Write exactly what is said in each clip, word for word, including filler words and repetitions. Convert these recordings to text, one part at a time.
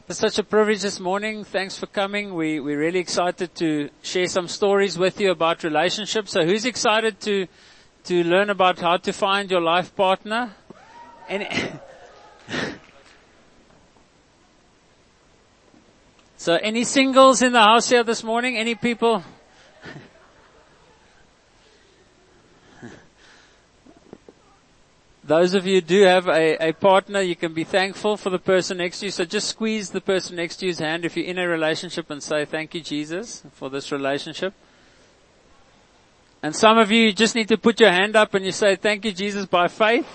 It's such a privilege this morning. Thanks for coming. We, we're really excited to share some stories with you about relationships. So who's excited to, to learn about how to find your life partner? Any so any singles in the house here this morning? Any people? Those of you who do have a, a partner, you can be thankful for the person next to you. So just squeeze the person next to you's hand if you're in a relationship and say, thank you, Jesus, for this relationship. And some of you, you just need to put your hand up and you say, thank you, Jesus, by faith.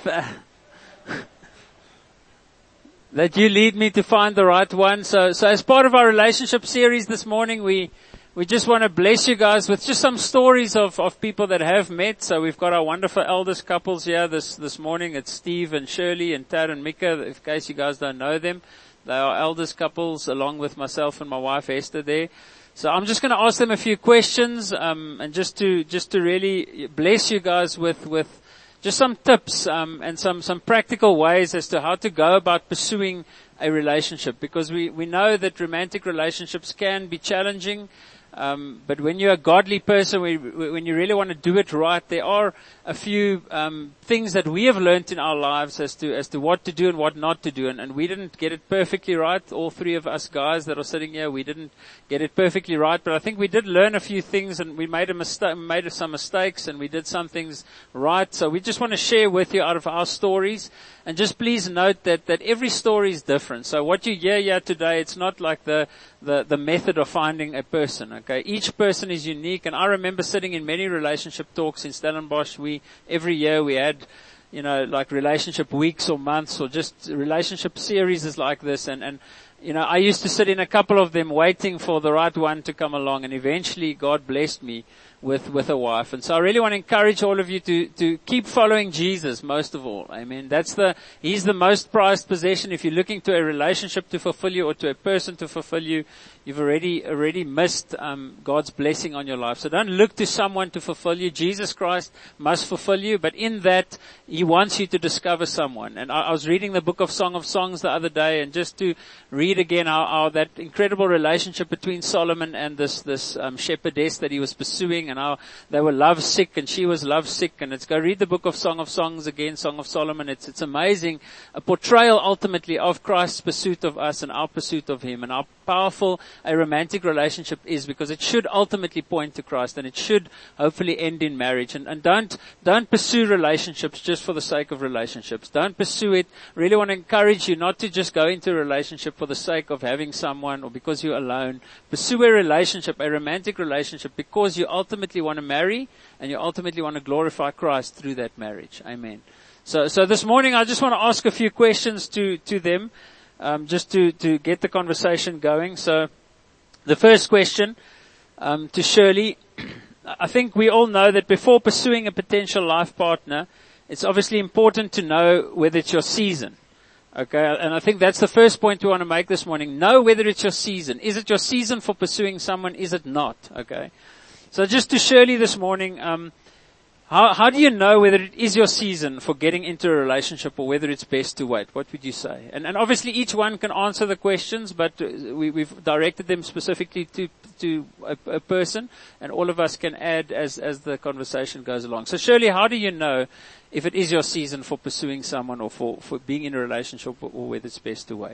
That you lead me to find the right one. So, so as part of our relationship series this morning, we We just want to bless you guys with just some stories of, of people that have met. So we've got our wonderful eldest couples here this, this morning. It's Steve and Shirley and Tad and Mika, in case you guys don't know them. They are eldest couples along with myself and my wife Esther there. So I'm just going to ask them a few questions, um, and just to, just to really bless you guys with, with just some tips, um, and some, some practical ways as to how to go about pursuing a relationship. Because we, we know that romantic relationships can be challenging. Um, but when you're a godly person, we, when you really want to do it right, there are a few um, things that we have learned in our lives as to as to what to do and what not to do. And, and we didn't get it perfectly right. All three of us guys that are sitting here, we didn't get it perfectly right. But I think we did learn a few things, and we made a mistake, made some mistakes, and we did some things right. So we just want to share with you out of our stories. And just please note that, that every story is different. So what you hear here today, it's not like the, the, the method of finding a person, okay? Each person is unique. And I remember sitting in many relationship talks in Stellenbosch. We, every year we had, you know, like relationship weeks or months or just relationship series like this. And, and, you know, I used to sit in a couple of them waiting for the right one to come along. And eventually God blessed me with, with a wife. And so I really want to encourage all of you to, to keep following Jesus most of all. Amen. That's the, He's the most prized possession. If you're looking to a relationship to fulfill you or to a person to fulfill you, you've already, already missed, um, God's blessing on your life. So don't look to someone to fulfill you. Jesus Christ must fulfill you, but in that, He wants you to discover someone. And I, I was reading the book of Song of Songs the other day, and just to read again how, how that incredible relationship between Solomon and this, this, um, shepherdess that he was pursuing, and how they were love sick and she was love sick. And it's go read the book of Song of Songs again, Song of Solomon. It's, it's amazing. A portrayal ultimately of Christ's pursuit of us and our pursuit of Him, and how powerful a romantic relationship is, because it should ultimately point to Christ, and it should hopefully end in marriage. And, and don't, don't pursue relationships just for the sake of relationships. Don't pursue it. Really want to encourage you not to just go into a relationship for the sake of having someone or because you're alone. Pursue a relationship, a romantic relationship, because you ultimately want to marry and you ultimately want to glorify Christ through that marriage. Amen. So, so this morning I just want to ask a few questions to, to them. Um, just to, to get the conversation going. So, the first question, um, to Shirley. I think we all know that before pursuing a potential life partner, it's obviously important to know whether it's your season. Okay, and I think that's the first point we want to make this morning. Know whether it's your season. Is it your season for pursuing someone? Is it not? Okay. So just to Shirley this morning, um, How, how do you know whether it is your season for getting into a relationship or whether it's best to wait? What would you say? And, and obviously each one can answer the questions, but we, we've directed them specifically to, to a, a person, and all of us can add as, as the conversation goes along. So Shirley, how do you know if it is your season for pursuing someone or for, for being in a relationship, or, or whether it's best to wait?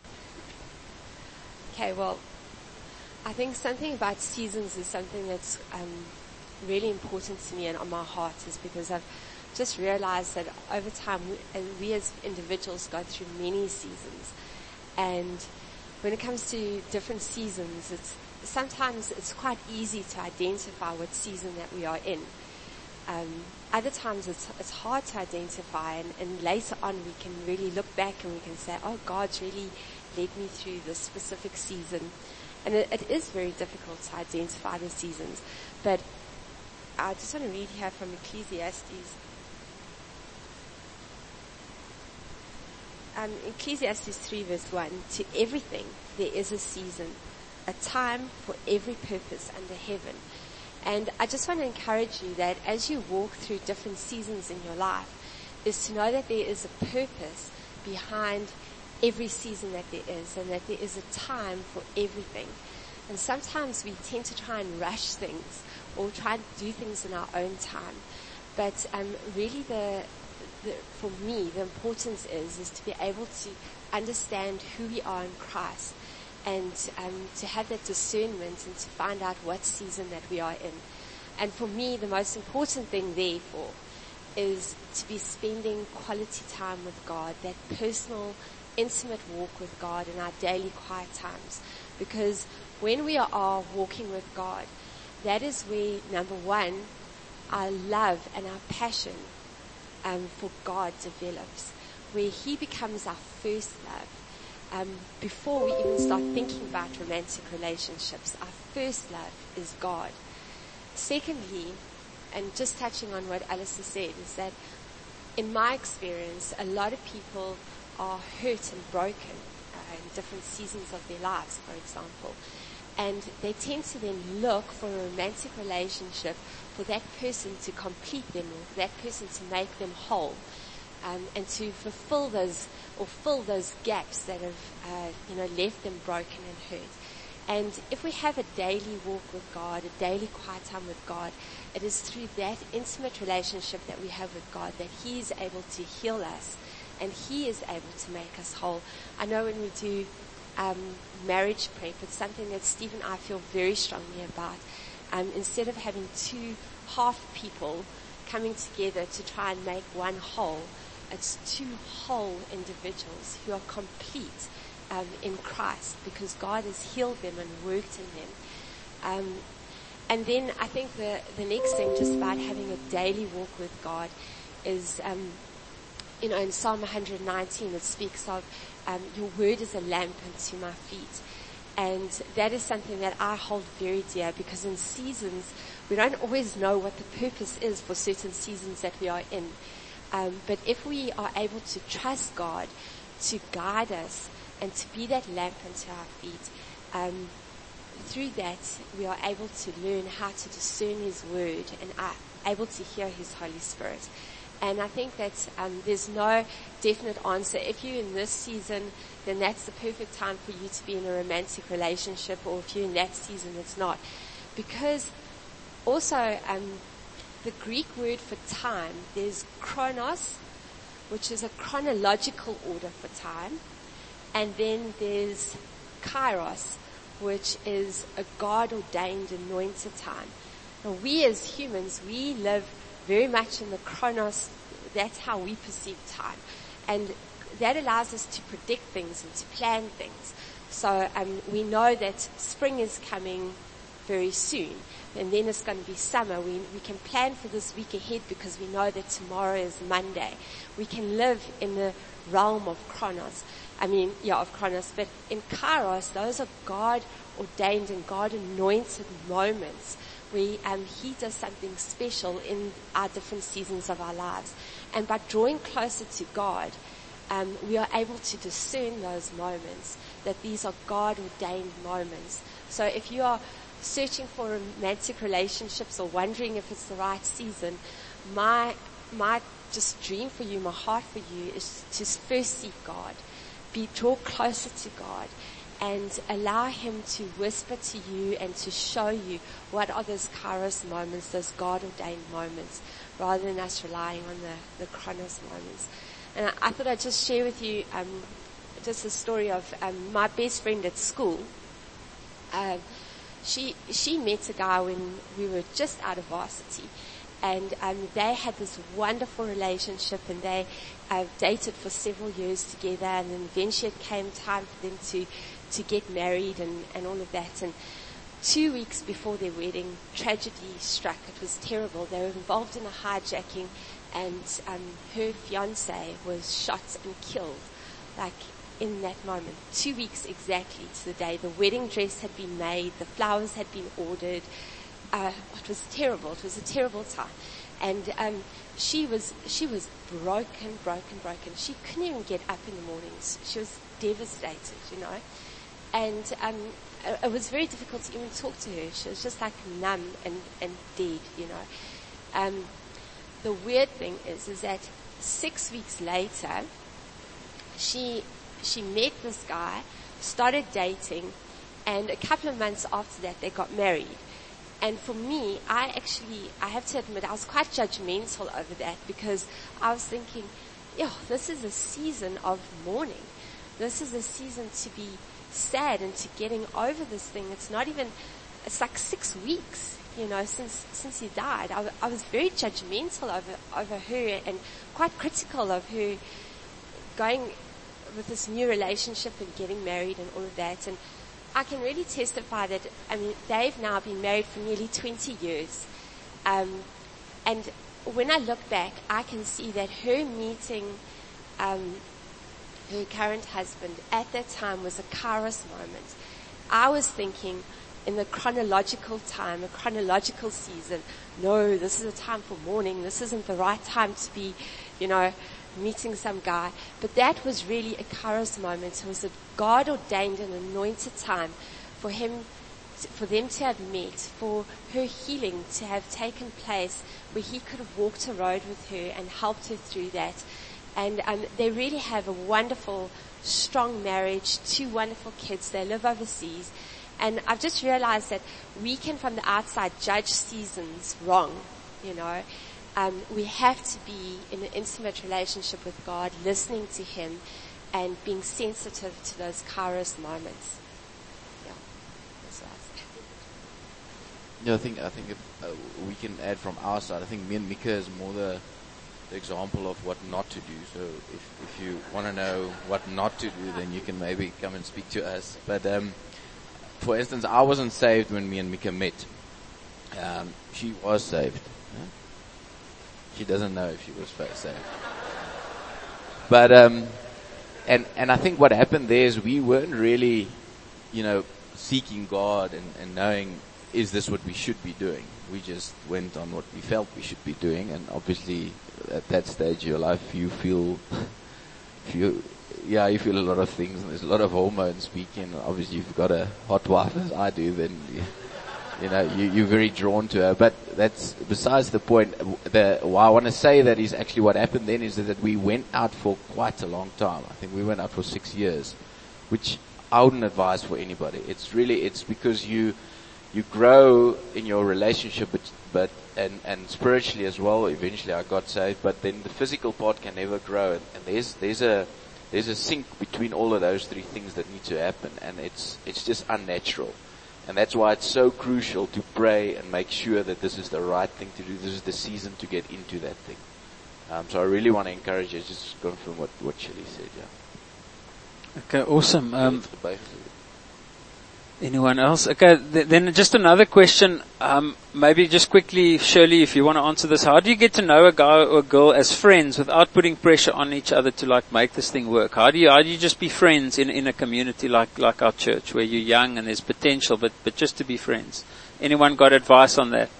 Okay, well, I think something about seasons is something that's, um, really important to me and on my heart, is because I've just realized that over time we, and we as individuals go through many seasons, and when it comes to different seasons, it's sometimes it's quite easy to identify what season that we are in. Um, other times it's it's hard to identify, and, and later on we can really look back and we can say, oh, God's really led me through this specific season. And it, it is very difficult to identify the seasons, but I just want to read here from Ecclesiastes. Um, Ecclesiastes three verse one, to everything there is a season, a time for every purpose under heaven. And I just want to encourage you that as you walk through different seasons in your life, is to know that there is a purpose behind every season that there is, and that there is a time for everything. And sometimes we tend to try and rush things or try and do things in our own time. But um, really the, the, for me, the importance is, is to be able to understand who we are in Christ, and um, to have that discernment and to find out what season that we are in. And for me, the most important thing therefore is to be spending quality time with God, that personal, intimate walk with God in our daily quiet times. Because when we are walking with God, that is where, number one, our love and our passion um, for God develops, where He becomes our first love. Um, before we even start thinking about romantic relationships, our first love is God. Secondly, and just touching on what Alistair said, is that in my experience, a lot of people are hurt and broken uh, in different seasons of their lives, for example. And they tend to then look for a romantic relationship for that person to complete them, or for that person to make them whole, um, and to fulfill those, or fill those gaps that have, uh, you know, left them broken and hurt. And if we have a daily walk with God, a daily quiet time with God, it is through that intimate relationship that we have with God that He is able to heal us, and He is able to make us whole. I know when we do um, marriage prep, it's something that Steve and I feel very strongly about. Um, instead of having two half people coming together to try and make one whole, it's two whole individuals who are complete um, in Christ, because God has healed them and worked in them. Um, and then I think the, the next thing, just about having a daily walk with God, is, um, you know, in Psalm one nineteen, it speaks of um, your word is a lamp unto my feet. And that is something that I hold very dear, because in seasons, we don't always know what the purpose is for certain seasons that we are in. Um, but if we are able to trust God to guide us and to be that lamp unto our feet, um, through that we are able to learn how to discern His word and are able to hear His Holy Spirit. And I think that um, there's no definite answer. If you're in this season, then that's the perfect time for you to be in a romantic relationship, or if you're in that season, it's not. Because also, um, the Greek word for time, there's chronos, which is a chronological order for time, and then there's kairos, which is a God-ordained, anointed time. Now, we as humans, we live very much in the chronos. That's how we perceive time. And that allows us to predict things and to plan things. So um, we know that spring is coming very soon, and then it's going to be summer. We, we can plan for this week ahead because we know that tomorrow is Monday. We can live in the realm of chronos. I mean, yeah, of chronos, but in kairos, those are God-ordained and God-anointed moments where um, He does something special in our different seasons of our lives. And by drawing closer to God, um, we are able to discern those moments, that these are God-ordained moments. So if you are searching for romantic relationships or wondering if it's the right season, my my just dream for you, my heart for you, is to first seek God, be draw closer to God, and allow Him to whisper to you and to show you what are those kairos moments, those God-ordained moments, rather than us relying on the, the chronos moments. And I, I thought I'd just share with you um, just a story of um, my best friend at school. Um, she she met a guy when we were just out of varsity, and um, they had this wonderful relationship, and they uh, dated for several years together, and then eventually it came time for them to to get married and, and all of that. And two weeks before their wedding, tragedy struck. It was terrible. They were involved in a hijacking, and um, her fiancé was shot and killed, like in that moment. Two weeks exactly to the day. The wedding dress had been made, the flowers had been ordered. Uh, it was terrible. It was a terrible time. And um, she was she was broken, broken, broken. She couldn't even get up in the mornings. She was devastated, you know. And um, it was very difficult to even talk to her. She was just like numb and, and dead, you know. Um, the weird thing is, is that six weeks later, she she met this guy, started dating, and a couple of months after that, they got married. And for me, I actually, I have to admit, I was quite judgmental over that because I was thinking, yo, this is a season of mourning. This is a season to be sad and to getting over this thing. It's not even, it's like six weeks, you know, since, since he died. I, I was very judgmental over, over her and quite critical of her going with this new relationship and getting married and all of that. And I can really testify that, I mean, they've now been married for nearly twenty years. Um, and when I look back, I can see that her meeting, um, her current husband at that time was a kairos moment. I was thinking in the chronological time, a chronological season, no, this is a time for mourning. This isn't the right time to be, you know, meeting some guy. But that was really a kairos moment. It was a God ordained and anointed time for him, for them to have met, for her healing to have taken place, where he could have walked a road with her and helped her through that. And um, they really have a wonderful, strong marriage, two wonderful kids. They live overseas. And I've just realized that we can, from the outside, judge seasons wrong, you know. Um, we have to be in an intimate relationship with God, listening to him and being sensitive to those kairos moments. Yeah, that's what I say. Yeah, I think, I think if, uh, we can add from our side, I think me and Mika is more the, the example of what not to do. So if, if you want to know what not to do, then you can maybe come and speak to us. But, um, for instance, I wasn't saved when me and Mika met. Um, she was saved. Huh? She doesn't know if she was saved. But, um, and, and I think what happened there is we weren't really, you know, seeking God and, and knowing, is this what we should be doing? We just went on what we felt we should be doing. And obviously at that stage of your life, you feel, you, yeah, you feel a lot of things and there's a lot of hormones speaking. Obviously if you've got a hot wife as I do, then you, You know, you, you're very drawn to her, but that's besides the point. The, why I want to say that is actually what happened then is that we went out for quite a long time. I think we went out for six years, which I wouldn't advise for anybody. It's really, it's because you, you grow in your relationship, but, but, and, and spiritually as well. Eventually I got saved, but then the physical part can never grow. And, and there's, there's a, there's a sync between all of those three things that need to happen. And it's, it's just unnatural. And that's why it's so crucial to pray and make sure that this is the right thing to do. This is the season to get into that thing. Um, so I really want to encourage you, just confirm what, what Shelley said, yeah. Okay, awesome. Um, anyone else? Okay, th- then just another question. Um, maybe just quickly, Shirley, if you want to answer this. How do you get to know a guy or a girl as friends without putting pressure on each other to like make this thing work? How do you, how do you just be friends in, in a community like, like our church where you're young and there's potential, but, but just to be friends? Anyone got advice on that?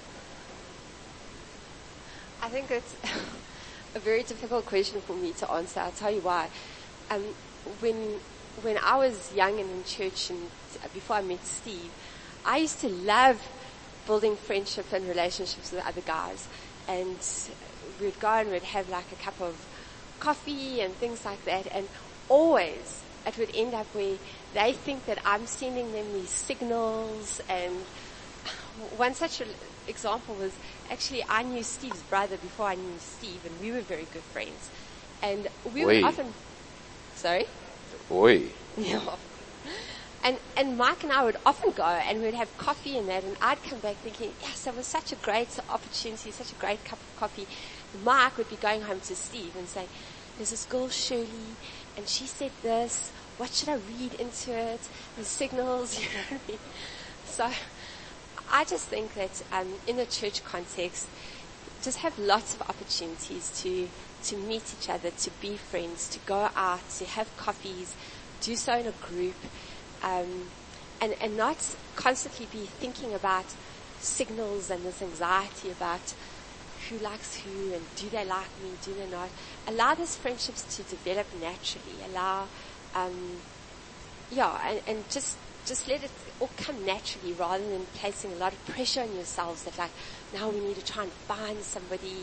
I think it's a very difficult question for me to answer. I'll tell you why. Um, when, when I was young and in church and before I met Steve, I used to love building friendship and relationships with other guys. And we'd go and we'd have like a cup of coffee and things like that. And always it would end up where they think that I'm sending them these signals. And one such example was actually I knew Steve's brother before I knew Steve, and we were very good friends. And we Oi. would often, sorry? Oi. Yeah. And, and Mike and I would often go and we'd have coffee and that, and I'd come back thinking, yes, that was such a great opportunity, such a great cup of coffee. Mike would be going home to Steve and saying, there's this girl Shirley, and she said this, what should I read into it? The signals, you know what I mean? So I just think that um, in a church context, just have lots of opportunities to, to meet each other, to be friends, to go out, to have coffees, do so in a group. Um, and, and not constantly be thinking about signals and this anxiety about who likes who and do they like me, do they not. Allow those friendships to develop naturally. Allow, um, yeah, and, and just, just let it all come naturally rather than placing a lot of pressure on yourselves that like, now we need to try and find somebody.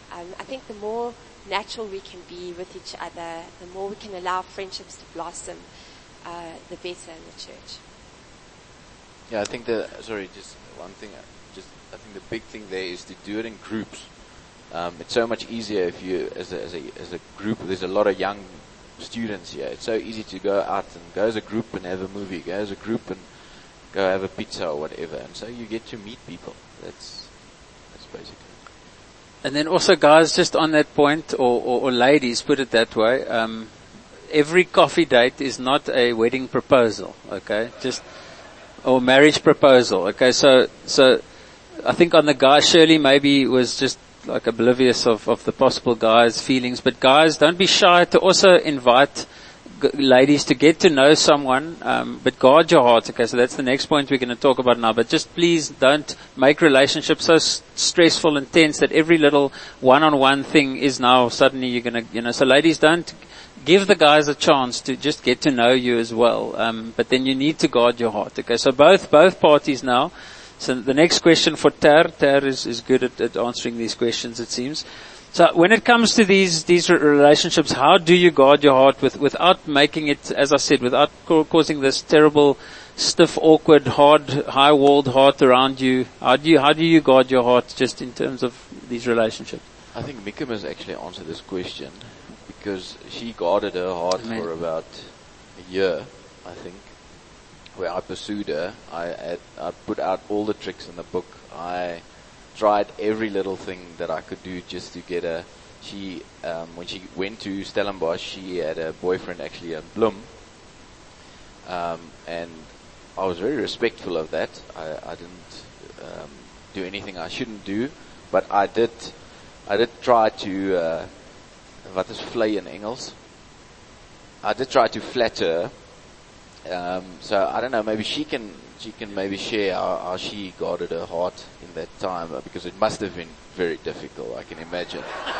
Um, I think the more natural we can be with each other, the more we can allow friendships to blossom, uh, the better in the church. Yeah, I think the, sorry, just one thing, just, I think the big thing there is to do it in groups. Um, it's so much easier if you, as a, as a, as a group, there's a lot of young students here. It's so easy to go out and go as a group and have a movie, go as a group and go have a pizza or whatever. And so you get to meet people. That's, that's basically. And then also, guys, just on that point, or, or, or ladies, put it that way, um, every coffee date is not a wedding proposal, okay? Just, or marriage proposal, okay? So, so, I think on the guy, Shirley maybe was just like oblivious of, of the possible guys' feelings, but guys, don't be shy to also invite g- ladies to get to know someone, um, but guard your heart, okay? So that's the next point we're going to talk about now, but just please don't make relationships so s- stressful and tense that every little one-on-one thing is now suddenly you're going to, you know, so ladies, don't give the guys a chance to just get to know you as well, um, but then you need to guard your heart, okay? So both, both parties now. So the next question for Ter, Ter is, is good at, at answering these questions, it seems. So when it comes to these, these relationships, how do you guard your heart with, without making it, as I said, without ca- causing this terrible, stiff, awkward, hard, high-walled heart around you? How do you, how do you guard your heart just in terms of these relationships? I think Mika must actually answer this question because she guarded her heart Amen. for about a year, I think. Where I pursued her, I, had, I put out all the tricks in the book. I tried every little thing that I could do just to get her. She, um, when she went to Stellenbosch, she had a boyfriend actually in Bloem. Um, and I was very respectful of that. I, I didn't um, do anything I shouldn't do, but I did. I did try to. Uh, wat is vlei in Engels? I did try to flatter her. Um, so I don't know. Maybe she can. She can maybe share how, how she guarded her heart in that time, uh, because it must have been very difficult. I can imagine.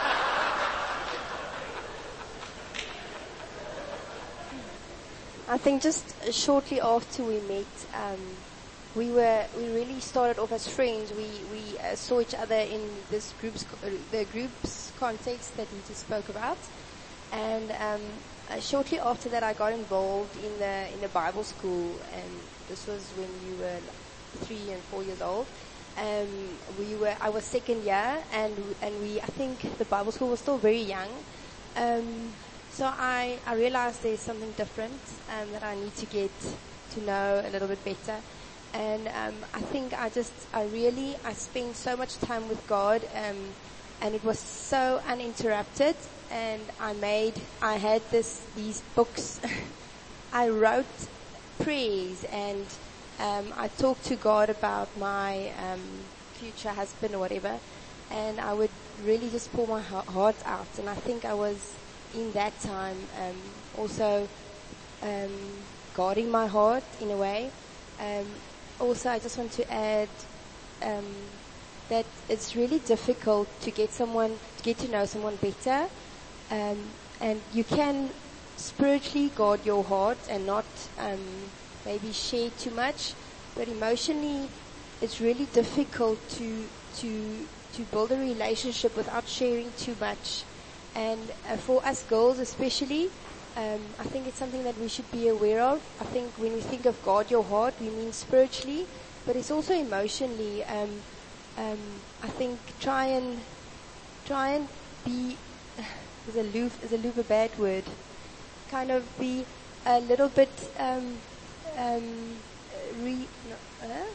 I think just shortly after we met, um, we were we really started off as friends. We we uh, saw each other in this group's uh, the group's context that we just spoke about, and um, uh, shortly after that, I got involved in the in the Bible school, and this was when you were three and four years old. Um, we were I was second year, and and we I think the Bible school was still very young. Um, So I, I realized there's something different um, that I need to get to know a little bit better. And um, I think I just, I really, I spent so much time with God, um, and it was so uninterrupted. And I made, I had this, these books. I wrote prayers, and um, I talked to God about my um, future husband or whatever. And I would really just pour my heart out. And I think I was, in that time, um, also um, guarding my heart in a way. Um, also, I just want to add um, that it's really difficult to get someone, to get to know someone better, um, and you can spiritually guard your heart and not um, maybe share too much, but emotionally, it's really difficult to to to build a relationship without sharing too much. And uh, for us girls especially, um, I think it's something that we should be aware of. I think when we think of guard your heart, we mean spiritually, but it's also emotionally. Um, um, I think try and try and be is a loop is a loop a bad word. Kind of be a little bit um, um, re no, uh?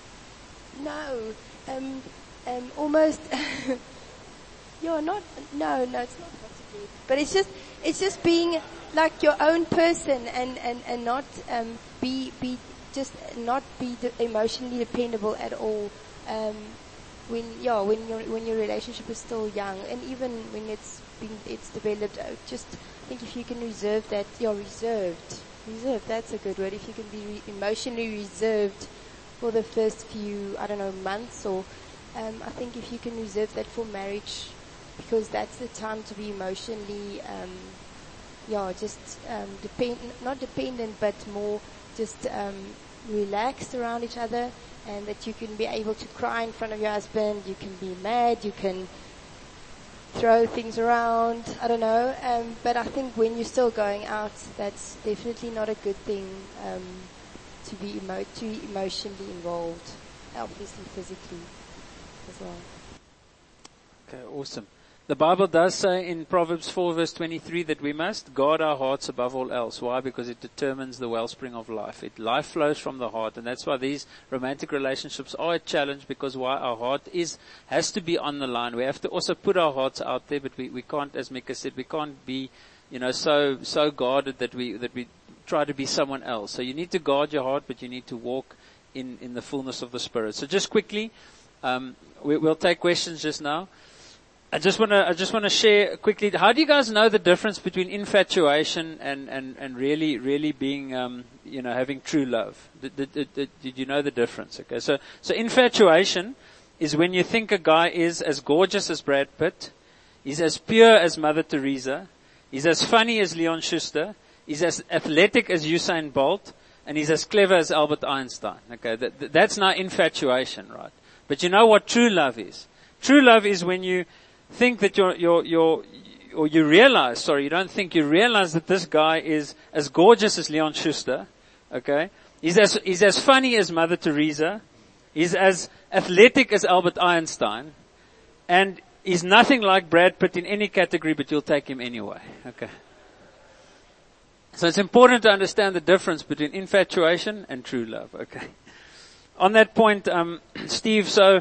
no um, um, almost. You're not, no, no, it's not possibly. But it's just, it's just being like your own person and, and, and not, um, be, be, just not be de- emotionally dependable at all. Um, when, yeah, when your, when your relationship is still young, and even when it's been, it's developed, uh, just I think if you can reserve that, you're reserved. Reserved, that's a good word. If you can be re- emotionally reserved for the first few, I don't know, months or, um, I think if you can reserve that for marriage, because that's the time to be emotionally, um, yeah, just um, depend, not dependent, but more just um, relaxed around each other, and that you can be able to cry in front of your husband, you can be mad, you can throw things around. I don't know. Um, but I think when you're still going out, that's definitely not a good thing um, to be emo- too emotionally involved, obviously physically as well. Okay, awesome. The Bible does say in Proverbs four verse twenty-three that we must guard our hearts above all else. Why? Because it determines the wellspring of life. It, life flows from the heart, and that's why these romantic relationships are a challenge, because why? Our heart is, has to be on the line. We have to also put our hearts out there, but we, we can't, as Mika said, we can't be, you know, so, so guarded that we, that we try to be someone else. So you need to guard your heart, but you need to walk in, in the fullness of the Spirit. So just quickly, um, we, we'll take questions just now. I just want to, I just want to share quickly, how do you guys know the difference between infatuation and, and, and really, really being, um, you know, having true love? Did, did, did, did you know the difference? Okay, so, so infatuation is when you think a guy is as gorgeous as Brad Pitt, he's as pure as Mother Teresa, he's as funny as Leon Schuster, he's as athletic as Usain Bolt, and he's as clever as Albert Einstein. Okay, that, that's not infatuation, right? But you know what true love is? True love is when you think that you're, you're, you're, or you realize, sorry, you don't think, you realize that this guy is as gorgeous as Leon Schuster, okay? He's as, he's as funny as Mother Teresa, he's as athletic as Albert Einstein, and he's nothing like Brad Pitt in any category, but you'll take him anyway, okay? So it's important to understand the difference between infatuation and true love, okay? On that point, um, Steve, so,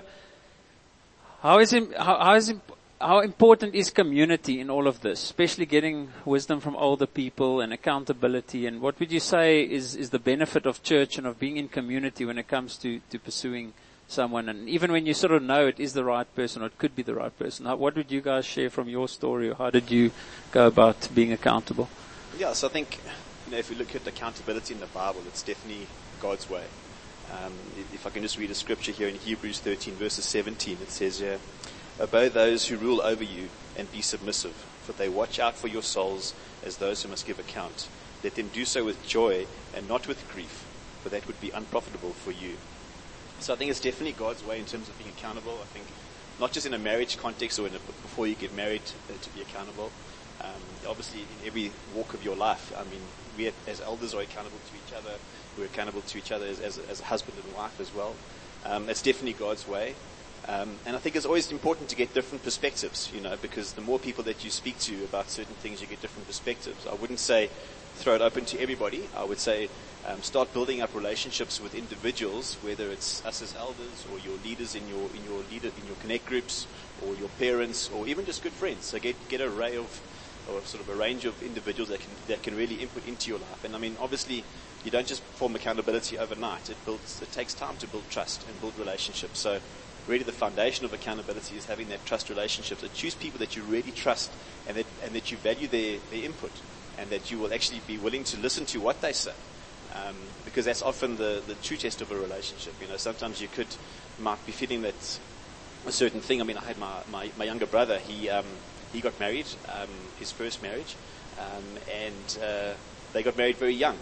how is, it, how, how is it, How important is community in all of this, especially getting wisdom from older people and accountability? And what would you say is, is the benefit of church and of being in community when it comes to, to pursuing someone? And even when you sort of know it is the right person or it could be the right person, how, what would you guys share from your story, or how did you go about being accountable? Yeah, so I think, you know, if we look at accountability in the Bible, it's definitely God's way. Um, if I can just read a scripture here in Hebrews thirteen verses seventeen, it says here, obey those who rule over you and be submissive, for they watch out for your souls as those who must give account. Let them do so with joy and not with grief, for that would be unprofitable for you. So I think it's definitely God's way in terms of being accountable. I think not just in a marriage context or in a, before you get married uh, to be accountable. Um, obviously in every walk of your life. I mean, we as elders are accountable to each other. We're accountable to each other as, as, as a husband and wife as well. Um, it's definitely God's way. Um, and I think it's always important to get different perspectives, you know, because the more people that you speak to about certain things, you get different perspectives. I wouldn't say throw it open to everybody. I would say um, start building up relationships with individuals, whether it's us as elders or your leaders in your in your leader in your connect groups, or your parents, or even just good friends. So get get an array of, or sort of a range of individuals that can that can really input into your life. And I mean, obviously, you don't just form accountability overnight. It builds. It takes time to build trust and build relationships. So really the foundation of accountability is having that trust relationship. So choose people that you really trust and that, and that you value their, their input, and that you will actually be willing to listen to what they say. Um, because that's often the, the true test of a relationship. You know, sometimes you could, might be feeling that a certain thing. I mean, I had my, my, my younger brother, he, um, he got married, um, his first marriage, um, and, uh, they got married very young.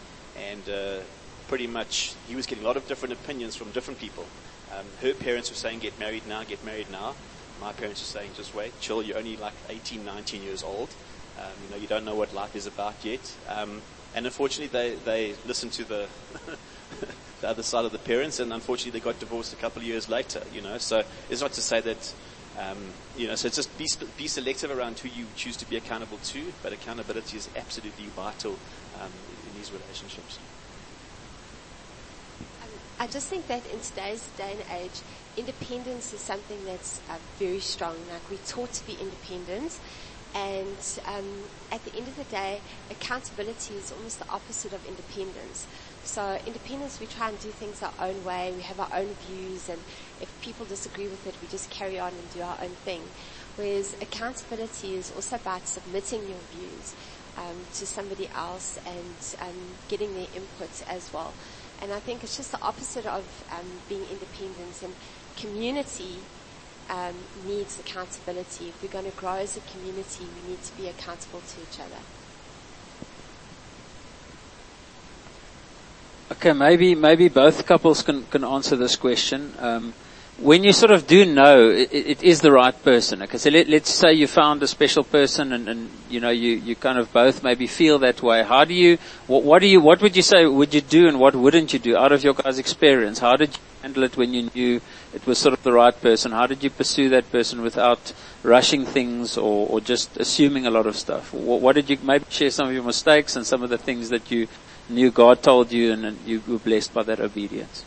And, uh, pretty much he was getting a lot of different opinions from different people. Um, her parents were saying, get married now, get married now. My parents were saying, just wait, chill, you're only like eighteen, nineteen years old. Um, you know, you don't know what life is about yet. Um, and unfortunately, they, they listened to the, the other side of the parents, and unfortunately, they got divorced a couple of years later, you know. So it's not to say that, um, you know, so it's just be, be selective around who you choose to be accountable to, but accountability is absolutely vital um, in these relationships. I just think that in today's day and age, independence is something that's uh, very strong. Like, we're taught to be independent, and um, at the end of the day, accountability is almost the opposite of independence. So independence, we try and do things our own way, we have our own views, and if people disagree with it, we just carry on and do our own thing. Whereas accountability is also about submitting your views um, to somebody else and um, getting their input as well. And I think it's just the opposite of um, being independent. And community um, needs accountability. If we're going to grow as a community, we need to be accountable to each other. Okay, maybe maybe both couples can, can answer this question. Um, when you sort of do know it, it is the right person, okay, so let, let's say you found a special person and, and you know, you, you kind of both maybe feel that way. How do you, what, what do you, what would you say would you do and what wouldn't you do out of your guys' experience? How did you handle it when you knew it was sort of the right person? How did you pursue that person without rushing things or, or just assuming a lot of stuff? What, what did you, maybe share some of your mistakes and some of the things that you knew God told you and, and you were blessed by that obedience?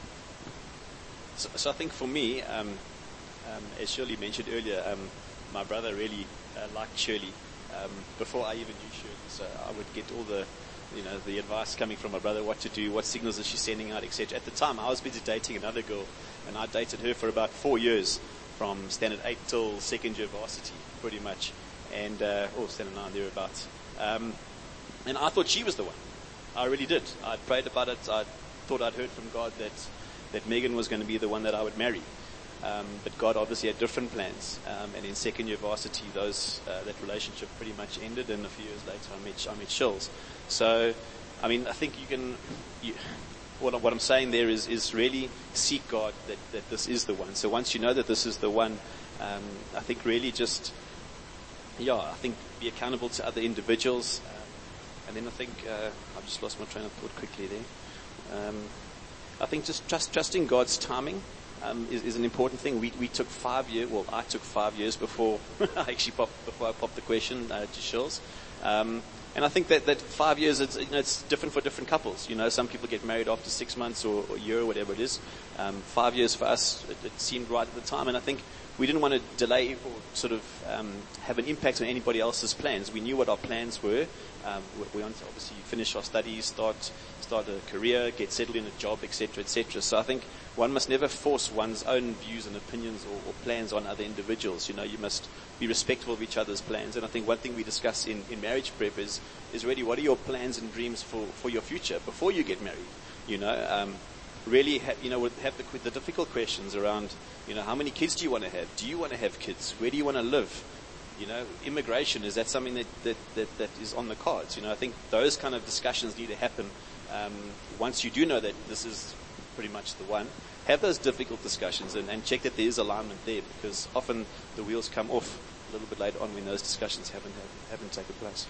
So, so I think for me, um, um, as Shirley mentioned earlier, um, my brother really uh, liked Shirley. Um, before I even knew Shirley, so I would get all the, you know, the advice coming from my brother, what to do, what signals is she sending out, et cetera. At the time, I was busy dating another girl, and I dated her for about four years, from standard eight till second year varsity, pretty much, and uh, or standard nine thereabouts. Um, and I thought she was the one. I really did. I prayed about it. I thought I'd heard from God that. that Megan was going to be the one that I would marry. Um, but God obviously had different plans. Um, and in second year varsity, those, uh, that relationship pretty much ended, and a few years later I met, I met Shills. So, I mean, I think you can, you, what, what I'm saying there is, is really seek God that, that this is the one. So once you know that this is the one, um, I think really just, yeah, I think be accountable to other individuals. Um, and then I think, uh, I've just lost my train of thought quickly there. Um, I think just trust, trusting God's timing um, is, is an important thing. We we took five years. Well, I took five years before I actually popped before I popped the question uh, to Shills. Um, and I think that, that five years, it's, you know, it's different for different couples. You know, some people get married after six months or, or a year or whatever it is. Um, five years for us, it, it seemed right at the time. And I think we didn't want to delay or sort of um, have an impact on anybody else's plans. We knew what our plans were. Um, we, we wanted to obviously finish our studies, start start a career, get settled in a job, et cetera, et cetera. So I think one must never force one's own views and opinions or, or plans on other individuals. You know, you must be respectful of each other's plans. And I think one thing we discuss in, in marriage prep is, is really what are your plans and dreams for, for your future before you get married? You know, um, really, ha- you know, have the, the difficult questions around, you know, how many kids do you want to have? Do you want to have kids? Where do you want to live? You know, immigration, is that something that, that, that, that is on the cards? You know, I think those kind of discussions need to happen um, once you do know that this is pretty much the one. Have those difficult discussions and, and check that there is alignment there, because often the wheels come off a little bit later on when those discussions haven't haven't taken place.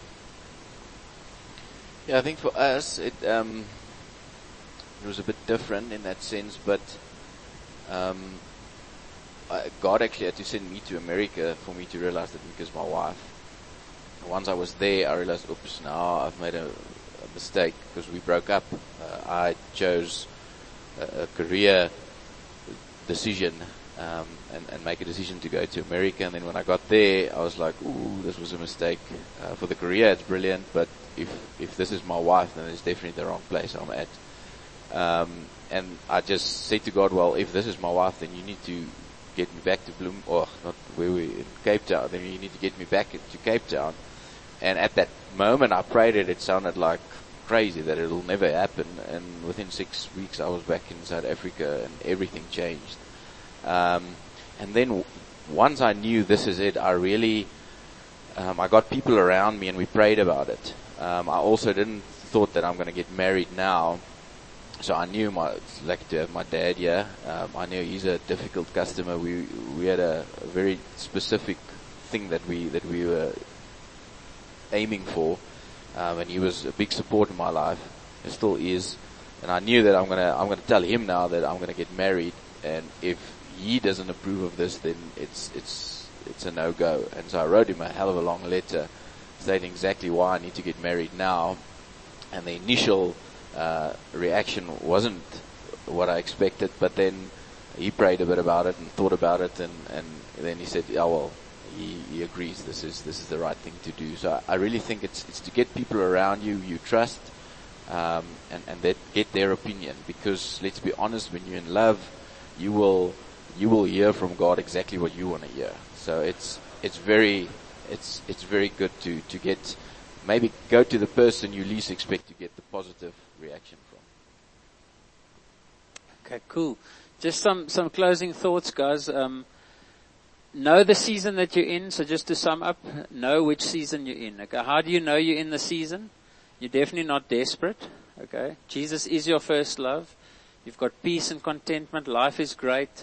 Yeah, I think for us it um, it was a bit different in that sense, but um, I, God actually had to send me to America for me to realize that because my wife. Once I was there, I realized, oops, now I've made a, a mistake because we broke up. Uh, I chose a, a career decision um, and, and make a decision to go to America. And then when I got there, I was like, ooh, this was a mistake. Uh, for the career, it's brilliant, but if if this is my wife, then it's definitely the wrong place I'm at. Um, and I just said to God, well, if this is my wife, then you need to get me back to Bloem, or not where we in Cape Town. Then you need to get me back to Cape Town. And at that moment, I prayed it. It sounded like crazy that it'll never happen. And within six weeks, I was back in South Africa, and everything changed. Um, and then w- once I knew this is it, I really, um, I got people around me, and we prayed about it. Um, I also didn't thought that I'm going to get married now. So I knew my, it's lucky to have my dad here. Um, I knew he's a difficult customer. We we had a, a very specific thing that we that we were aiming for, um, and he was a big support in my life. It still is, and I knew that I'm gonna I'm gonna tell him now that I'm gonna get married, and if he doesn't approve of this, then it's it's it's a no go. And so I wrote him a hell of a long letter stating exactly why I need to get married now, and the initial Uh, reaction wasn't what I expected, but then he prayed a bit about it and thought about it, and, and then he said, "Oh well, he, he agrees. This is this is the right thing to do." So I, I really think it's it's to get people around you you trust, um, and and that get their opinion, because let's be honest, when you're in love, you will you will hear from God exactly what you want to hear. So it's it's very it's it's very good to to get maybe go to the person you least expect to get the positive reaction from. Okay, cool. Just some, some closing thoughts, guys. Um, know the season that you're in. So just to sum up, know which season you're in. Okay, how do you know you're in the season? You're definitely not desperate. Okay, Jesus is your first love. You've got peace and contentment. Life is great.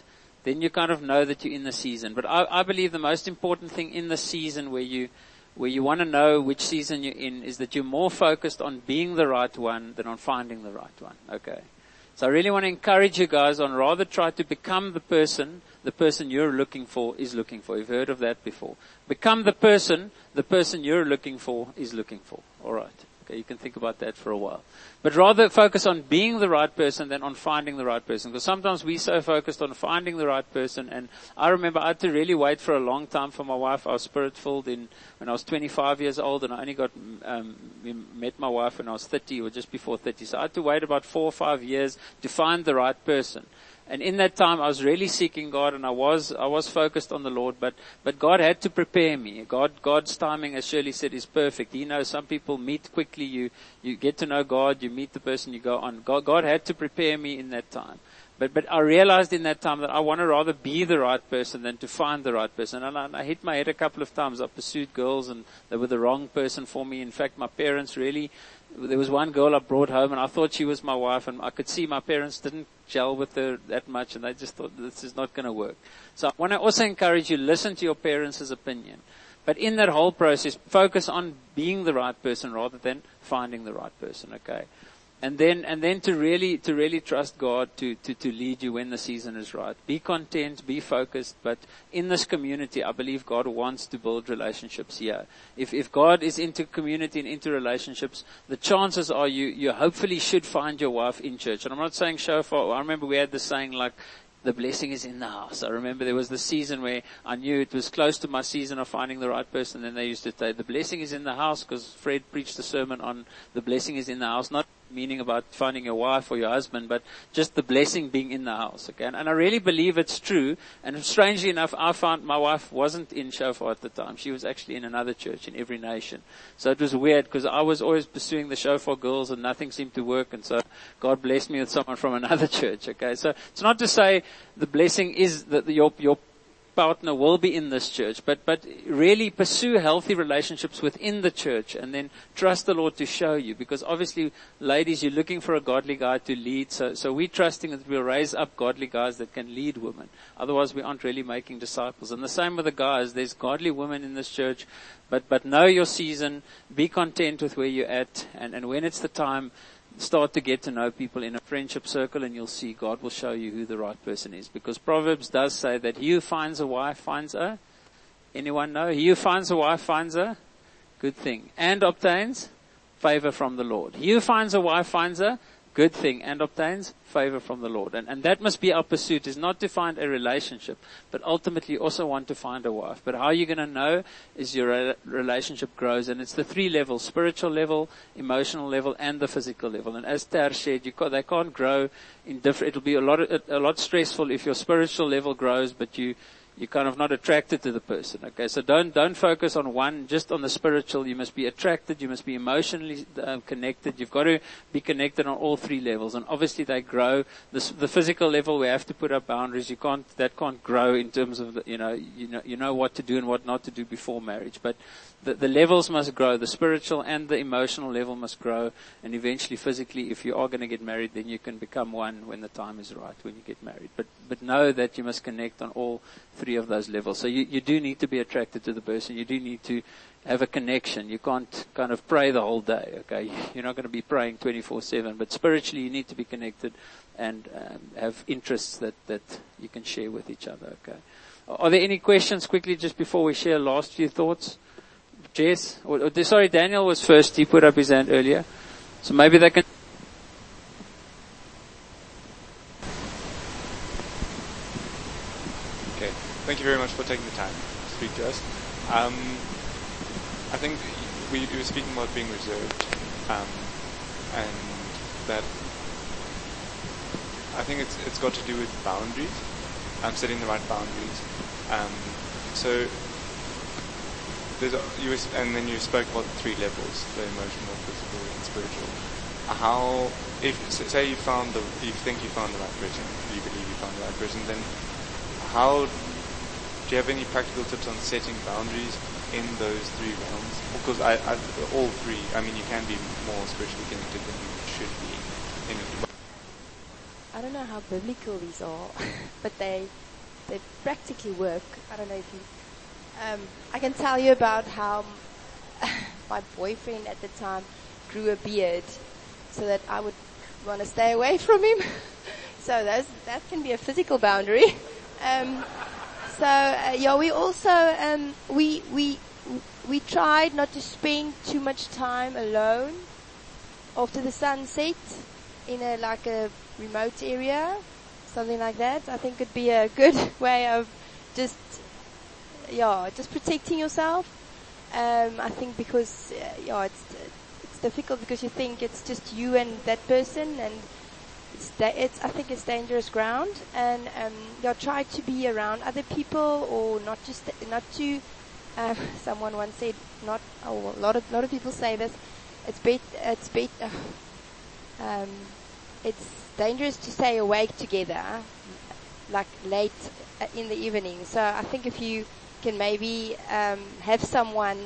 then you kind of know that you're in the season. But I, I believe the most important thing in the season where you, where you want to know which season you're in is that you're more focused on being the right one than on finding the right one. Okay. So I really want to encourage you guys on rather try to become the person the person you're looking for is looking for. You've heard of that before. Become the person the person you're looking for is looking for. All right. Okay, you can think about that for a while. But rather focus on being the right person than on finding the right person. Because sometimes we're so focused on finding the right person. And I remember I had to really wait for a long time for my wife. I was spirit-filled in, when I was twenty-five years old, and I only got, um, met my wife when I was thirty or just before thirty. So I had to wait about four or five years to find the right person. And in that time, I was really seeking God, and I was, I was focused on the Lord, but, but God had to prepare me. God, God's timing, as Shirley said, is perfect. He knows some people meet quickly. You, you get to know God, you meet the person, you go on. God, God had to prepare me in that time. But, but I realized in that time that I want to rather be the right person than to find the right person. And I, I hit my head a couple of times. I pursued girls, and they were the wrong person for me. In fact, my parents really, there was one girl I brought home, and I thought she was my wife, and I could see my parents didn't gel with her that much, and they just thought this is not going to work. So I want to also encourage you, listen to your parents' opinion. But in that whole process, focus on being the right person rather than finding the right person, okay? And then, and then to really, to really trust God to, to, to lead you when the season is right. Be content, be focused, but in this community, I believe God wants to build relationships here. If, if God is into community and into relationships, the chances are you, you hopefully should find your wife in church. And I'm not saying shofar. I remember we had this saying like, the blessing is in the house. I remember there was the season where I knew it was close to my season of finding the right person. Then they used to say, the blessing is in the house, because Fred preached a sermon on the blessing is in the house, not meaning about finding your wife or your husband, but just the blessing being in the house. Okay, and, and I really believe it's true. And strangely enough, I found my wife wasn't in shofar at the time. She was actually in another church in Every Nation. So it was weird, because I was always pursuing the shofar girls, and nothing seemed to work. And so God blessed me with someone from another church. Okay, so it's not to say the blessing is that your your partner will be in this church, but but really pursue healthy relationships within the church, and then trust the Lord to show you. Because obviously, ladies, you're looking for a godly guy to lead, so so we're trusting that we'll raise up godly guys that can lead women. Otherwise, we aren't really making disciples. And the same with the guys. There's godly women in this church, but but know your season, be content with where you're at, and and when it's the time, start to get to know people in a friendship circle, and you'll see God will show you who the right person is. Because Proverbs does say that he who finds a wife finds a, anyone know? He who finds a wife finds a good thing and obtains favor from the Lord. He who finds a wife finds a good thing and obtains favor from the Lord. And, and that must be our pursuit, is not to find a relationship, but ultimately also want to find a wife. But how you're going to know is your re- relationship grows. And it's the three levels: spiritual level, emotional level, and the physical level. And as Ter said, you can't, they can't grow in different, it'll be a lot, of, a lot stressful if your spiritual level grows, but you, you're kind of not attracted to the person. Okay, so don't don't focus on one, just on the spiritual. You must be attracted. You must be emotionally uh, connected. You've got to be connected on all three levels. And obviously they grow. The, the physical level, we have to put up boundaries. You can't that can't grow in terms of the, you know you know you know what to do and what not to do before marriage. But the, the levels must grow. The spiritual and the emotional level must grow. And eventually, physically, if you are going to get married, then you can become one when the time is right, when you get married. But but know that you must connect on all three of those levels. So you, you do need to be attracted to the person. You do need to have a connection. You can't kind of pray the whole day, okay? You're not going to be praying twenty-four seven, but spiritually you need to be connected and um, have interests that, that you can share with each other, okay? Are there any questions quickly just before we share last few thoughts? Jess? Or, or, sorry, Daniel was first. He put up his hand earlier. So maybe they can... Okay. Thank you very much for taking the time to speak to us. Um, I think we, we were speaking about being reserved, um, and that I think it's it's got to do with boundaries, um, setting the right boundaries. Um, so there's a, you was, and then you spoke about the three levels: the emotional, physical, and spiritual. How, if say you found the, you think you found the right person, you believe you found the right person, then how do you have any practical tips on setting boundaries in those three realms? Because I, I, all three, I mean, you can be more spiritually connected than you should be. In I don't know how biblical these are, but they they practically work. I don't know if you, um, I can tell you about how my boyfriend at the time grew a beard so that I would want to stay away from him. So those, that can be a physical boundary. Um, so uh, yeah, we also um, we we we tried not to spend too much time alone after the sunset in a like a remote area, something like that. I think it'd be a good way of just yeah just protecting yourself. Um, I think because uh, yeah it's it's difficult because you think it's just you and that person, and it's, da- it's I think it's dangerous ground. And um, yeah, try to be around other people, or not just not to. Um, someone once said, not oh, a lot of lot of people say this. It's bet it's bet. Uh, um, it's dangerous to stay awake together, like late uh, in the evening. So I think if you can maybe um, have someone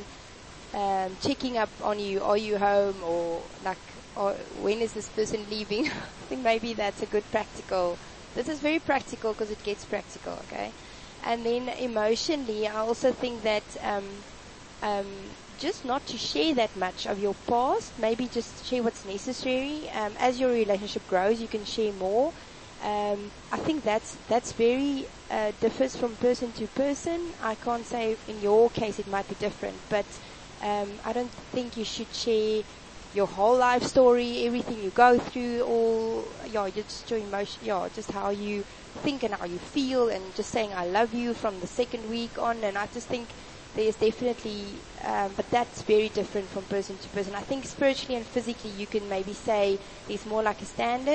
um, checking up on you, are you home, or like, or when is this person leaving? I think maybe that's a good practical. This is very practical because it gets practical, okay? And then emotionally, I also think that um, um, just not to share that much of your past. Maybe just share what's necessary. Um, as your relationship grows, you can share more. Um, I think that's that's very uh, differs from person to person. I can't say in your case it might be different, but um, I don't think you should share your whole life story, everything you go through, or yeah, just your emotion, yeah, just how you think and how you feel, and just saying I love you from the second week on. And I just think there's definitely, um, but that's very different from person to person. I think spiritually and physically you can maybe say there's more like a standard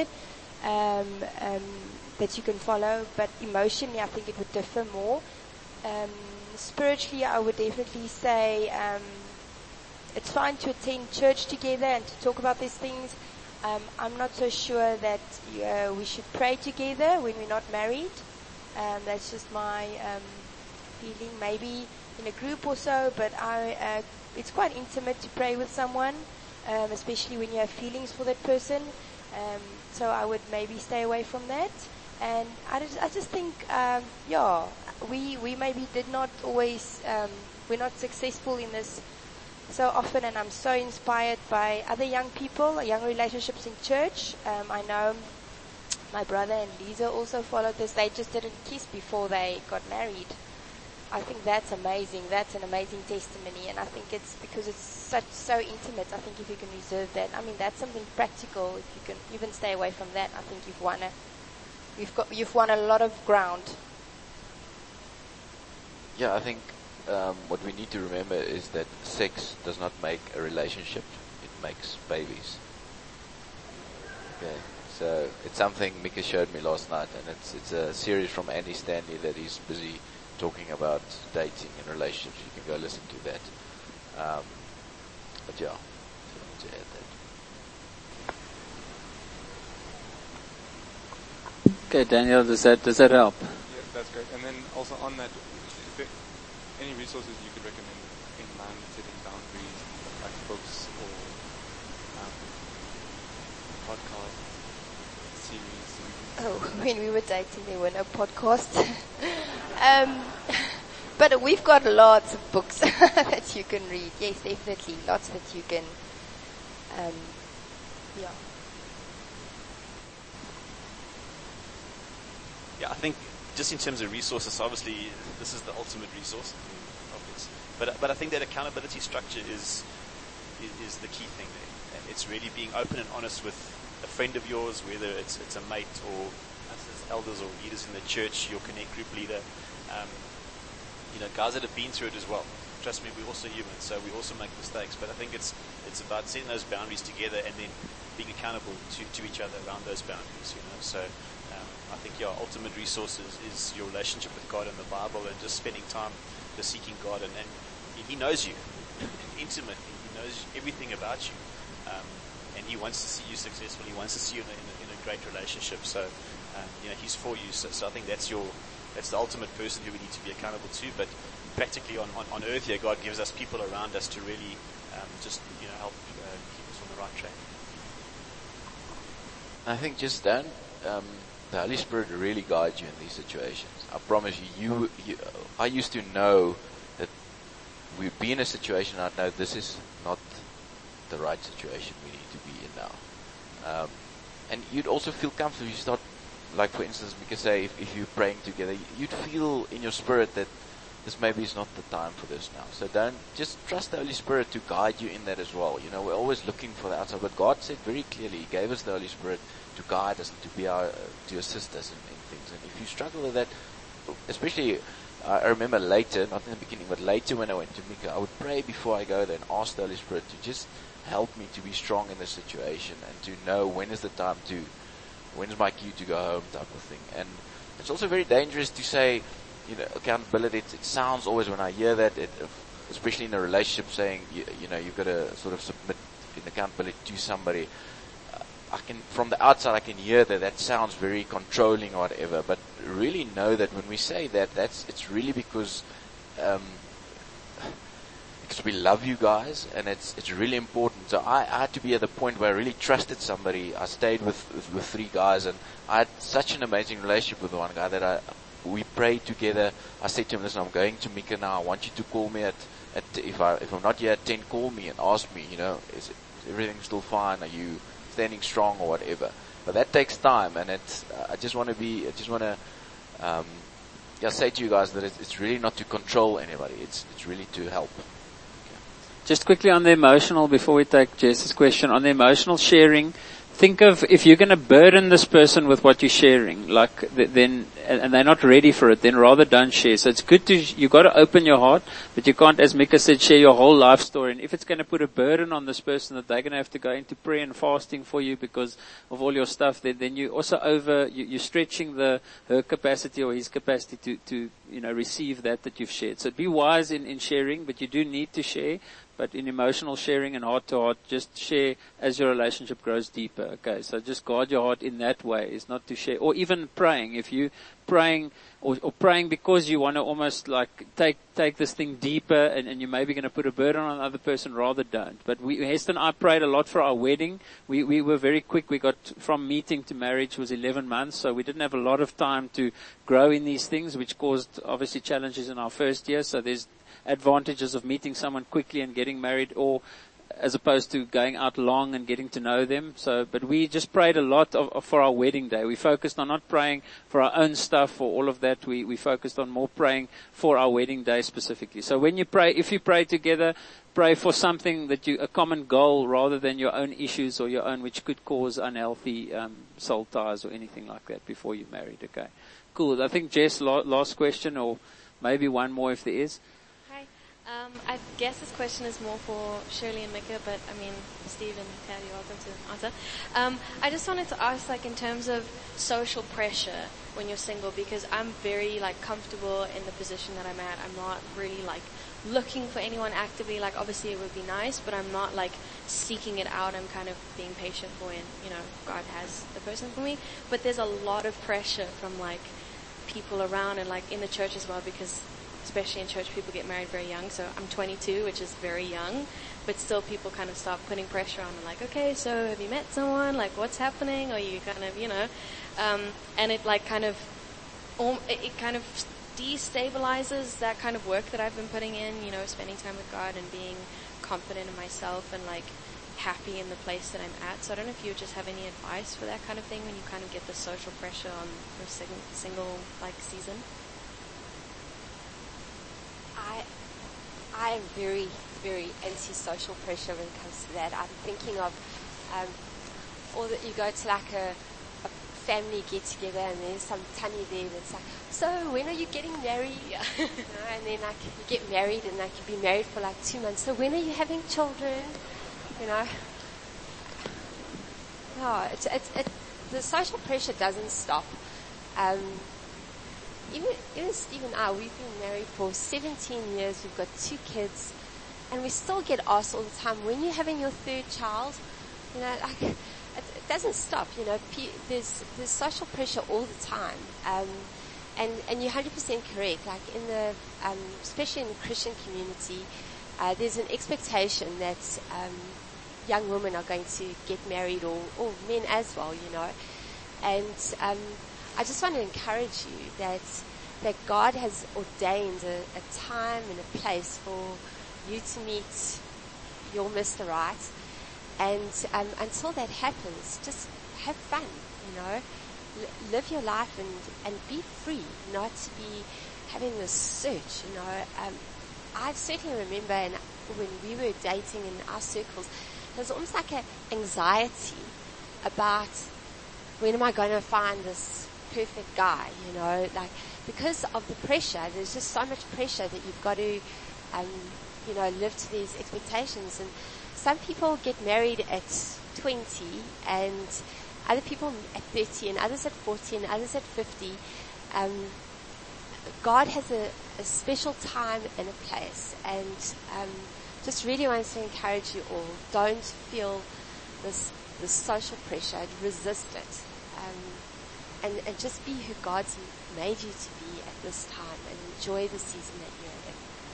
um, um, that you can follow, but emotionally I think it would differ more. Um, spiritually I would definitely say um, it's fine to attend church together and to talk about these things. Um, I'm not so sure that uh, we should pray together when we're not married. Um, that's just my um, feeling. Maybe in a group or so, but I, uh, it's quite intimate to pray with someone, um, especially when you have feelings for that person. Um, so I would maybe stay away from that. And I just, I just think, um, yeah, we we maybe did not always, um, we're not successful in this so often, and I'm so inspired by other young people, young relationships in church. Um, I know my brother and Lisa also followed this. They just didn't kiss before they got married. I think that's amazing. That's an amazing testimony, and I think it's because it's such so intimate. I think if you can reserve that, I mean, that's something practical. If you can even stay away from that, I think you've won a, you've got, you've won a lot of ground. Yeah, I think um, what we need to remember is that sex does not make a relationship; it makes babies. Okay, so it's something Mika showed me last night, and it's it's a series from Andy Stanley that he's busy talking about dating and relationships. You can go listen to that. Um, but yeah, so I want to add that. Okay, Daniel, does that does that help? Yeah, that's great. And then also on that, if it, any resources you could recommend in man setting boundaries, like books or um, podcast series? Oh, when we were dating, there were no podcasts. um, but we've got lots of books that you can read. Yes, definitely, lots that you can. Um, yeah. Yeah, I think just in terms of resources, obviously this is the ultimate resource, obvious. But but I think that accountability structure is is, is the key thing there. It's really being open and honest with a friend of yours, whether it's it's a mate or us as elders or leaders in the church, your Connect group leader. Um, you know, guys that have been through it as well. Trust me, we're also human, so we also make mistakes. But I think it's it's about setting those boundaries together and then being accountable to, to each other around those boundaries. You know, so. I think your ultimate resources is your relationship with God and the Bible, and just spending time just seeking God, and, and He knows you intimately. He knows everything about you, um, and He wants to see you successful. He wants to see you in a, in a, in a great relationship. So, um, you know, He's for you. So, so I think that's your that's the ultimate person who we need to be accountable to. But practically on, on, on earth here, God gives us people around us to really um, just you know help uh, keep us on the right track. I think just don't um, the Holy Spirit really guides you in these situations. I promise you, you, you I used to know that we'd be in a situation, I'd know this is not the right situation we need to be in now. Um, and you'd also feel comfortable. You start, like for instance, we could say if, if you're praying together, you'd feel in your spirit that this maybe is not the time for this now. So don't, just trust the Holy Spirit to guide you in that as well. You know, we're always looking for the outside, but God said very clearly, He gave us the Holy Spirit to guide us and to be our, uh, to assist us in, in things. And if you struggle with that, especially, uh, I remember later, not in the beginning, but later when I went to Mika, I would pray before I go there and ask the Holy Spirit to just help me to be strong in this situation and to know when is the time to, when is my cue to go home type of thing. And it's also very dangerous to say, you know, accountability. It, it sounds always, when I hear that, it, especially in a relationship, saying, you, you know, you've got to sort of submit in accountability to somebody. Uh, I can, from the outside, I can hear that that sounds very controlling or whatever. But really know that when we say that, that's it's really because um, because we love you guys, and it's it's really important. So I, I had to be at the point where I really trusted somebody. I stayed with with, with three guys, and I had such an amazing relationship with one guy that I. We prayed together. I said to him, listen, I'm going to Mika now. I want you to call me at, at if I if I'm not here at ten, call me and ask me, you know, is, it, is everything still fine? Are you standing strong or whatever? But that takes time, and it's. Uh, I just want to be. I just want to. Um, yeah, say to you guys that it's, it's really not to control anybody. It's it's really to help. Okay. Just quickly on the emotional, before we take Jess's question, on the emotional sharing. Think of, if you're going to burden this person with what you're sharing, like, then, and they're not ready for it, then rather don't share. So it's good to, you've got to open your heart, but you can't, as Mika said, share your whole life story. And if it's going to put a burden on this person that they're going to have to go into prayer and fasting for you because of all your stuff, then, then you also over, you, you're stretching the, her capacity or his capacity to, to, you know, receive that that you've shared. So be wise in, in sharing, but you do need to share. But in emotional sharing and heart to heart, just share as your relationship grows deeper. Okay, so just guard your heart in that way. It's not to share, or even praying. If you praying or, or praying because you want to almost like take take this thing deeper, and, and you're maybe going to put a burden on another person, rather don't. But we, Hester and I prayed a lot for our wedding. We we were very quick. We got from meeting to marriage was eleven months, so we didn't have a lot of time to grow in these things, which caused obviously challenges in our first year. So there's advantages of meeting someone quickly and getting married, or as opposed to going out long and getting to know them. So, but we just prayed a lot of, of, for our wedding day. We focused on not praying for our own stuff or all of that. We, we focused on more praying for our wedding day specifically. So when you pray, if you pray together, pray for something that you, a common goal rather than your own issues or your own, which could cause unhealthy, um, soul ties or anything like that before you're married. Okay. Cool. I think Jess, last question, or maybe one more if there is. Um, I guess this question is more for Shirley and Mika, but I mean, Steve and Tad, you're welcome to answer. Um, I just wanted to ask, like, in terms of social pressure when you're single, because I'm very, like, comfortable in the position that I'm at. I'm not really, like, looking for anyone actively. Like, obviously it would be nice, but I'm not, like, seeking it out. I'm kind of being patient for when, you know, God has the person for me. But there's a lot of pressure from, like, people around and, like, in the church as well, because especially in church, people get married very young. So I'm twenty-two, which is very young, but still people kind of start putting pressure on. Like, okay, so have you met someone? Like, what's happening? Or you kind of, you know, um, and it like kind of, it, it kind of destabilizes that kind of work that I've been putting in, you know, spending time with God and being confident in myself and like happy in the place that I'm at. So I don't know if you just have any advice for that kind of thing when you kind of get the social pressure on your single, single like season. I, I am very, very anti-social pressure when it comes to that. I'm thinking of, um, or that you go to like a, a family get-together and there's some tunny there that's like, so when are you getting married? Yeah. You know, and then like you get married and like you've been married for like two months. So when are you having children? You know. No, it's, it's, it, the social pressure doesn't stop. Um, Even, even Steve and I, we've been married for seventeen years, we've got two kids, and we still get asked all the time, when you're having your third child, you know, like, it, it doesn't stop, you know, there's, there's social pressure all the time, um, and, and you're one hundred percent correct, like in the, um, especially in the Christian community, uh, there's an expectation that, um, young women are going to get married, or, or men as well, you know, and, um, I just want to encourage you that that God has ordained a, a time and a place for you to meet your Mister Right. And um, until that happens, just have fun, you know. L- live your life and, and be free, not to be having this search, you know. Um, I certainly remember in, when we were dating in our circles, there was almost like an anxiety about when am I going to find this perfect guy, you know, like because of the pressure. There's just so much pressure that you've got to, um, you know, live to these expectations. And some people get married at twenty, and other people at thirty, and others at forty, and others at fifty. Um, God has a, a special time and a place, and um, just really wants to encourage you all. Don't feel this this social pressure. Resist it, um, and, and just be who God's made you to be at this time, and enjoy the season that you're in.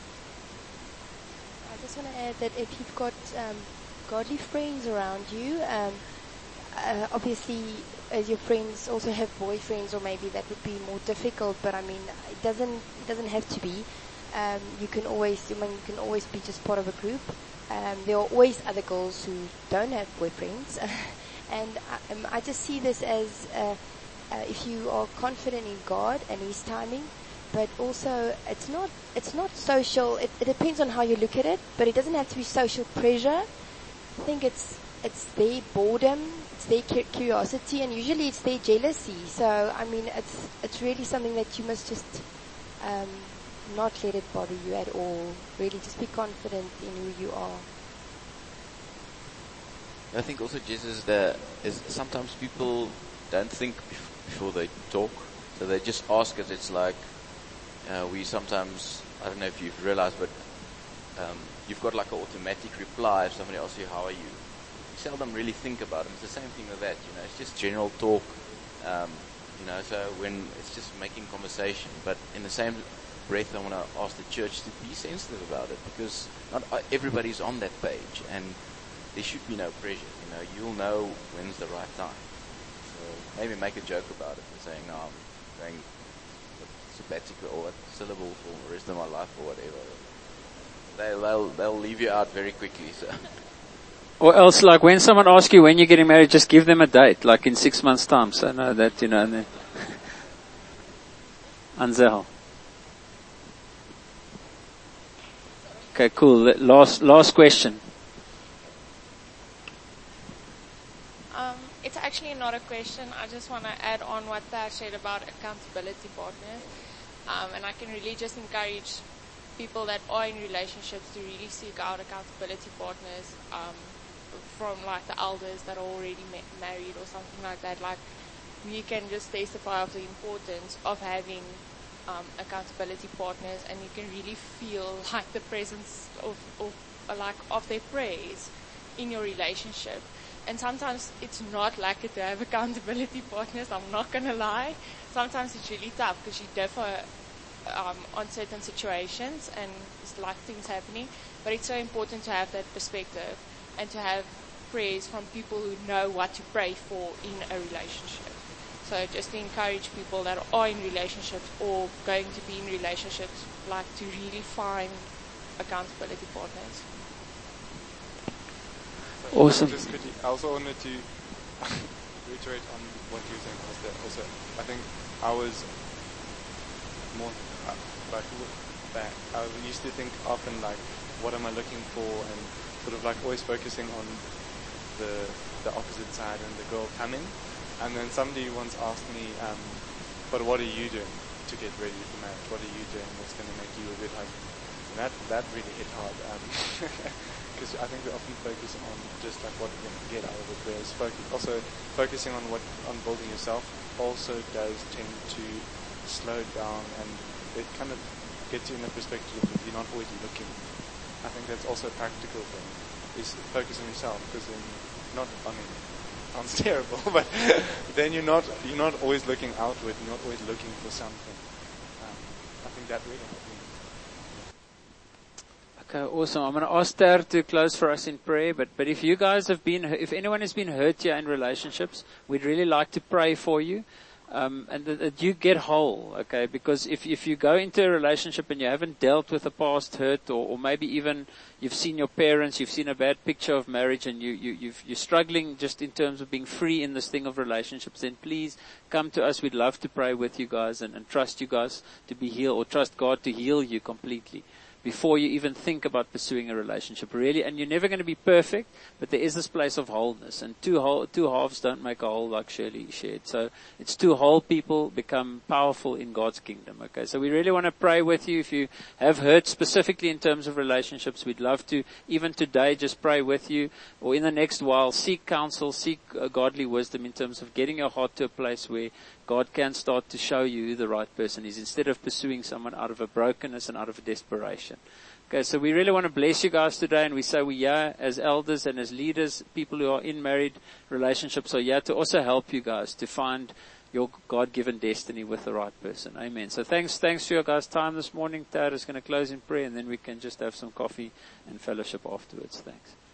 I just want to add that if you've got um, godly friends around you, um, uh, obviously as your friends also have boyfriends, or maybe that would be more difficult, but I mean, it doesn't, it doesn't have to be. Um, you can always, I mean, you can always be just part of a group. Um, there are always other girls who don't have boyfriends. And I, um, I just see this as, uh, uh, if you are confident in God and His timing, but also it's not, it's not social, it, it depends on how you look at it, but it doesn't have to be social pressure. I think it's, it's their boredom, it's their curiosity, and usually it's their jealousy. So, I mean, it's, it's really something that you must just, um, not let it bother you at all. Really just be confident in who you are. I think also Jesus, the, is sometimes people don't think before they talk, so they just ask us. It's like, uh, we sometimes, I don't know if you've realized, but um, you've got like an automatic reply if somebody asks you, how are you? You seldom really think about it. It's the same thing with that, you know, it's just general talk, um, you know, so when it's just making conversation, but in the same breath, I want to ask the church to be sensitive about it, because not everybody's on that page, and there should be no pressure. You know, you'll know when's the right time. So maybe make a joke about it and saying, "No, I'm going sabbatical or a syllable for the rest of my life or whatever." They, they'll they'll leave you out very quickly. So. Or else, like when someone asks you when you're getting married, just give them a date, like in six months' time. So no, that you know. And then Anzel. Okay, cool. Last, last question. Um, it's actually not a question. I just want to add on what Pat said about accountability partners. Um, and I can really just encourage people that are in relationships to really seek out accountability partners, um, from like the elders that are already ma- married or something like that. Like, we can just testify of the importance of having Um, accountability partners, and you can really feel like the presence of, of uh, like of their praise in your relationship. And sometimes it's not like it to have accountability partners. I'm not gonna lie. Sometimes it's really tough because you differ um, on certain situations and it's like things happening. But it's so important to have that perspective and to have praise from people who know what to pray for in a relationship. So just to encourage people that are in relationships or going to be in relationships, like to really find accountability partners. Awesome. Just quickly, I also wanted to reiterate on what you were saying, Pastor. Also, I think I was more uh, like that. I used to think often like, what am I looking for, and sort of like always focusing on the the opposite side and the girl coming. And then somebody once asked me, um, but what are you doing to get ready for marriage? What are you doing that's going to make you a good husband? And that, that really hit hard. Because um, I think we often focus on just like what we're going to get out of it. Whereas focus, also focusing on what on building yourself also does tend to slow down, and it kind of gets you in the perspective of you're not always looking. I think that's also a practical thing, is focus on yourself, because then not, I mean, sounds terrible, but then you're not you're not always looking outward. You're not always looking for something. Um, I think that really helped me. Okay, awesome. I'm going to ask Ter to close for us in prayer. But but if you guys have been, if anyone has been hurt here in relationships, we'd really like to pray for you. Um, and that, that you get whole, okay? Because if if you go into a relationship and you haven't dealt with a past hurt, or, or maybe even you've seen your parents, you've seen a bad picture of marriage, and you you you've, you're struggling just in terms of being free in this thing of relationships, then please come to us. We'd love to pray with you guys and, and trust you guys to be healed, or trust God to heal you completely before you even think about pursuing a relationship, really. And you're never going to be perfect, but there is this place of wholeness. And two whole, two halves don't make a whole, like Shirley shared. So it's two whole people become powerful in God's kingdom, okay? So we really want to pray with you. If you have hurt specifically in terms of relationships, we'd love to, even today, just pray with you. Or in the next while, seek counsel, seek uh, godly wisdom in terms of getting your heart to a place where God can start to show you who the right person is, instead of pursuing someone out of a brokenness and out of a desperation. Okay, so we really want to bless you guys today, and we say we are, as elders and as leaders, people who are in married relationships, are here to also help you guys to find your God-given destiny with the right person. Amen. So thanks, thanks for your guys' time this morning. Tad is going to close in prayer, and then we can just have some coffee and fellowship afterwards. Thanks.